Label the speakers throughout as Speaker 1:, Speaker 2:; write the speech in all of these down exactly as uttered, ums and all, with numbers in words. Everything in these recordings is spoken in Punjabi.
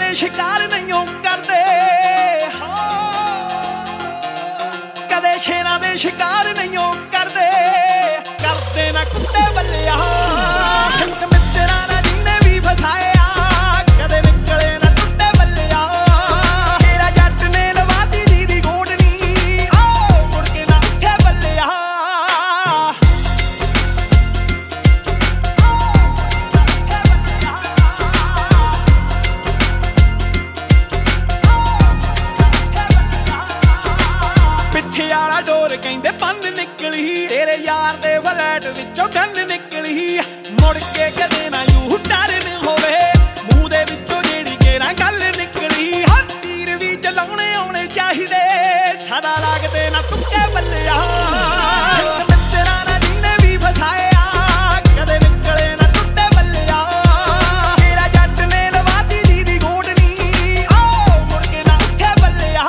Speaker 1: ਦੇ ਸ਼ਿਕਾਰ ਨਹੀਂ ਕਰਦੇ, ਕਦੇ ਸ਼ੇਰਾਂ ਦੇ ਸ਼ਿਕਾਰ ਨਹੀਂ ਕਰਦੇ, ਕਰਦੇ ਨਾ ਕੁੱਤੇ ਬੱਲਿਆ। ਸੰਤ ਮਿੱਤਰਾਂ ਨਾਲ ਜਿੰਨੇ ਵੀ ਫਸਾਇਆ, ਕਦੇ ਨਿਕਲੇ ਨਾ ਕੁੱਤੇ ਬੱਲਿਆ। ਮੇਰਾ ਜੱਟ ਨੇ ਲਵਾਤੀ ਜੀ ਦੀ ਗੋਡਨੀ, ਆਓ ਮੁੜ ਕੇ ਨਾ ਉੱਠੇ ਬੱਲਿਆ। ਪਿੱਛੇ ਵਾਲਾ ਡੋਰ ਕਹਿੰਦੇ ਪੰਨ ਨਿਕਲੀ, ਤੇਰੇ ਯਾਰ ਦੇ ਫਲੈਟ ਵਿੱਚੋਂ ਗੰਨ ਨਿਕਲੀ। ਮੁੜ ਕੇ ਕਦੇ ਨਾ ਯੂ ਟਰਨ ਹੋਵੇ, ਮੂੰਹ ਦੇ ਵਿੱਚੋਂ ਜਿਹੜੀ ਕੇਰਾਂ ਗੱਲ ਨਿਕਲੀ। ਹਾਂ ਤੀਰ ਵੀ ਚਲਾਉਣੇ ਆਉਣੇ ਚਾਹੀਦੇ, ਸਦਾ ਲੱਗਦੇ ਨਾ ਤੁੱਕੇ ਬੱਲਿਆ। ਸੰਤ ਮਿੱਤਰਾਂ ਨਾਲ ਜਿੰਨੇ ਵੀ ਫਸਾਇਆ, ਕਦੇ ਨਿਕਲੇ ਨਾ ਟੁੱਟੇ ਬੱਲਿਆ। ਮੇਰਾ ਜੱਟ ਨੇ ਲਵਾਤੀ ਜੀ ਦੀ ਗੋਡਨੀ, ਆਓ ਮੁੜ ਕੇ ਨਾ ਉੱਠੇ ਬੱਲਿਆ।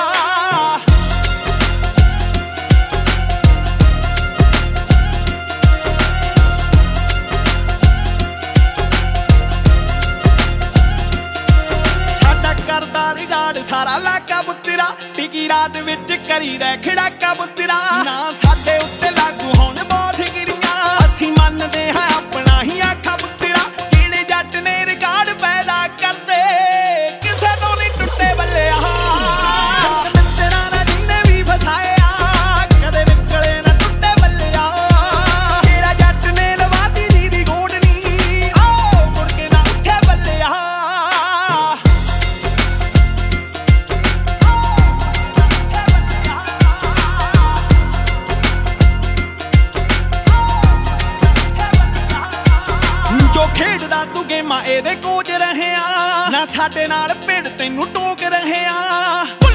Speaker 1: ਕਰਦਾ ਰਿਗਾੜ ਸਾਰਾ ਇਲਾਕਾ ਪੁੱਤਰਾ, ਟਿਕੀ ਰਾਤ ਵਿੱਚ ਕਰੀਦਾ ਖੜਾਕਾ ਪੁੱਤਰਾ। ਨਾ ਸਾਡੇ ਉੱਤੇ ਲਾਗੂ ਹੋਣ ਬਹੁਤ ਗਿਰੀਆਂ, ਅਸੀਂ ਮੰਨਦੇ ਹਾਂ ਆਪਣਾ ਹੀ ਆਖਾ ਪੁੱਤਰਾ। ਜਿਹੜੇ ਜੱਟ ਨੇ ਰਿਗਾੜ ਪੈਦਾ ਕਰਦੇ, ਕਿਸੇ ਤੋਂ ਨਹੀਂ ਟੁੱਟੇ ਬੱਲਿਆ। ਸੰਤ ਮਿੱਤਰਾਂ ਨਾਲ ਜਿੰਨੇ ਵੀ ਫਸਾਇਆ, ਕਦੇ ਨਿਕਲੇ ਨਾ ਟੁੱਟੇ ਬੱਲਿਆ। ਮੇਰਾ ਜੱਟ ਨੇ ਲਵਾਤੀ ਜੀ ਦੀ ਗੋਡਨੀ, ਆਓ ਮੁੜ ਕੇ ਨਾ ਉੱਠੇ ਬੱਲਿਆ। ਜੋ ਖੇਡਦਾ ਤੂੰ ਗੇਮਾਂ ਇਹਦੇ ਕੋਚ ਰਹਿਆ, ਨਾ ਸਾਡੇ ਨਾਲ ਭਿੜ ਤੈਨੂੰ ਟੋਕ ਰਹਿਆ।